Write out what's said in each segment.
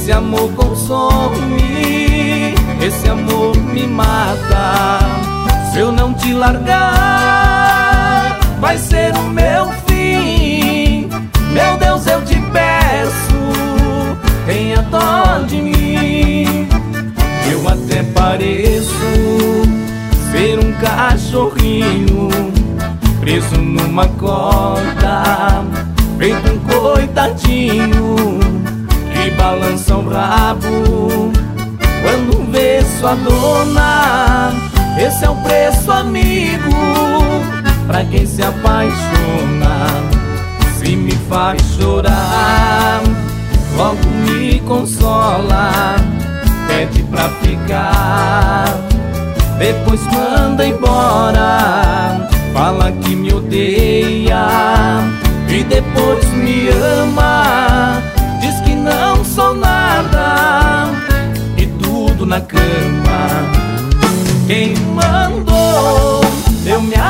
Esse amor consome, esse amor me mata. Se eu não te largar, vai ser o meu fim. Meu Deus, eu te peço, tenha dó de mim. Eu até pareço ser um cachorrinho preso numa corda, feito um coitadinho que balança o rabo quando vê sua dona. Esse é o preço, amigo, pra quem se apaixona. Se me faz chorar, logo me consola, pede pra ficar, depois manda embora. Fala que me odeia e depois me ama. Diz que não sou nada e tudo na cama. Quem mandou eu me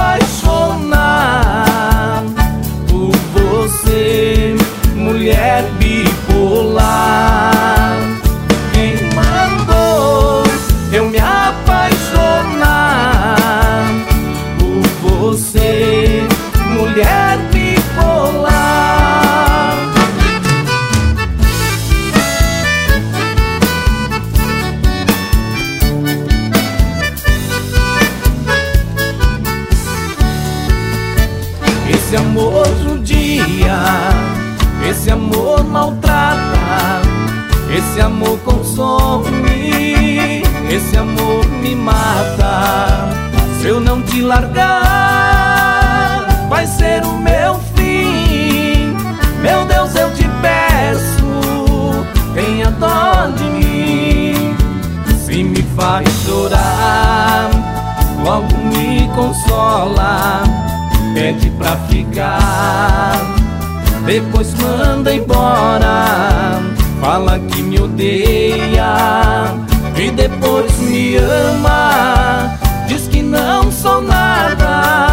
apaixonar por você, mulher bipolar? Quem mandou eu me apaixonar por você, mulher bipolar? Esse amor judia, esse amor maltrata, esse amor consome, esse amor me mata. Se eu não te largar, vai ser o meu fim. Meu Deus, eu te peço, tenha dó de mim. Se me faz chorar, logo me consola, pede pra ficar, depois manda embora. Fala que me odeia e depois me ama. Diz que não sou nada